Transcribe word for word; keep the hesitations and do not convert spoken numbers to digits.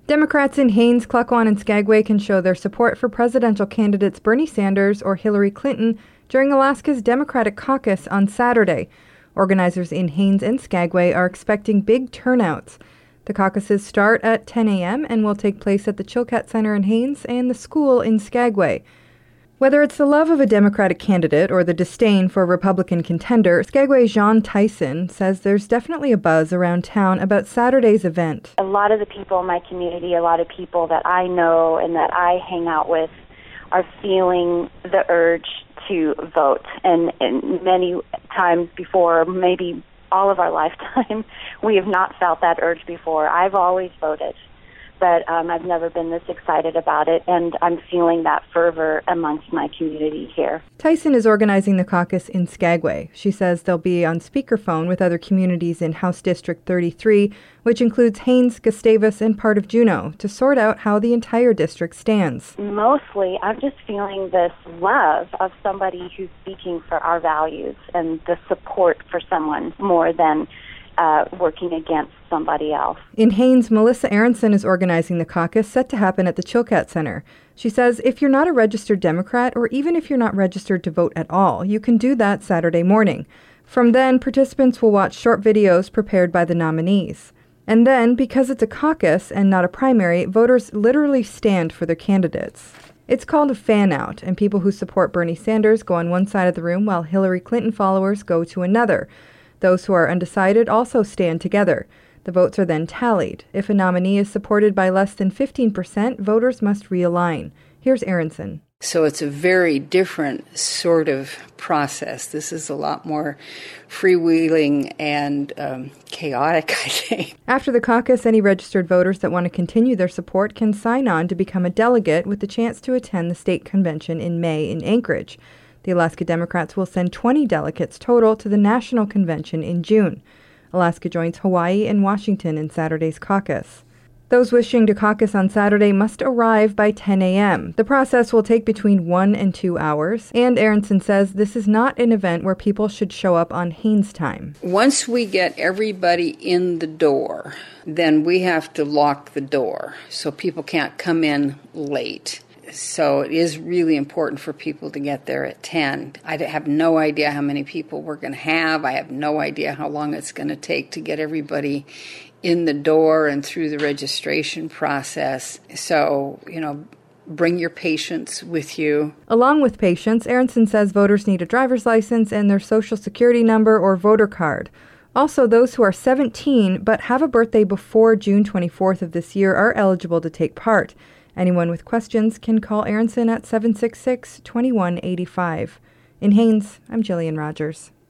Democrats in Haines, Klukwan, and Skagway can show their support for presidential candidates Bernie Sanders or Hillary Clinton during Alaska's Democratic Caucus on Saturday. Organizers in Haines and Skagway are expecting big turnouts. The caucuses start at ten a.m. and will take place at the Chilkat Center in Haines and the school in Skagway. Whether it's the love of a Democratic candidate or the disdain for a Republican contender, Skagway's Jean Tyson says there's definitely a buzz around town about Saturday's event. A lot of the people in my community, a lot of people that I know and that I hang out with are feeling the urge to vote. And, and many times before, maybe all of our lifetime, we have not felt that urge before. I've always voted, but um, I've never been this excited about it, and I'm feeling that fervor amongst my community here. Tyson is organizing the caucus in Skagway. She says they'll be on speakerphone with other communities in House District thirty-three, which includes Haines, Gustavus, and part of Juneau, to sort out how the entire district stands. Mostly, I'm just feeling this love of somebody who's speaking for our values and the support for someone more than uh, working against somebody else. In Haines, Melissa Aronson is organizing the caucus set to happen at the Chilkat Center. She says if you're not a registered Democrat, or even if you're not registered to vote at all, you can do that Saturday morning. From then, participants will watch short videos prepared by the nominees. And then, because it's a caucus and not a primary, voters literally stand for their candidates. It's called a fan-out, and people who support Bernie Sanders go on one side of the room while Hillary Clinton followers go to another. Those who are undecided also stand together. The votes are then tallied. If a nominee is supported by less than fifteen percent, voters must realign. Here's Aronson. So it's a very different sort of process. This is a lot more freewheeling and um, chaotic, I think. After the caucus, any registered voters that want to continue their support can sign on to become a delegate with the chance to attend the state convention in May in Anchorage. The Alaska Democrats will send twenty delegates total to the national convention in June. Alaska joins Hawaii and Washington in Saturday's caucus. Those wishing to caucus on Saturday must arrive by ten a.m. The process will take between one and two hours, and Aronson says this is not an event where people should show up on Haines time. Once we get everybody in the door, then we have to lock the door so people can't come in late. So it is really important for people to get there at ten. I have no idea how many people we're going to have. I have no idea how long it's going to take to get everybody in the door and through the registration process. So, you know, bring your patients with you. Along with patients, Aronson says voters need a driver's license and their social security number or voter card. Also, those who are seventeen but have a birthday before June twenty-fourth of this year are eligible to take part. Anyone with questions can call Aronson at seven six six, two one eight five. In Haines, I'm Jillian Rogers.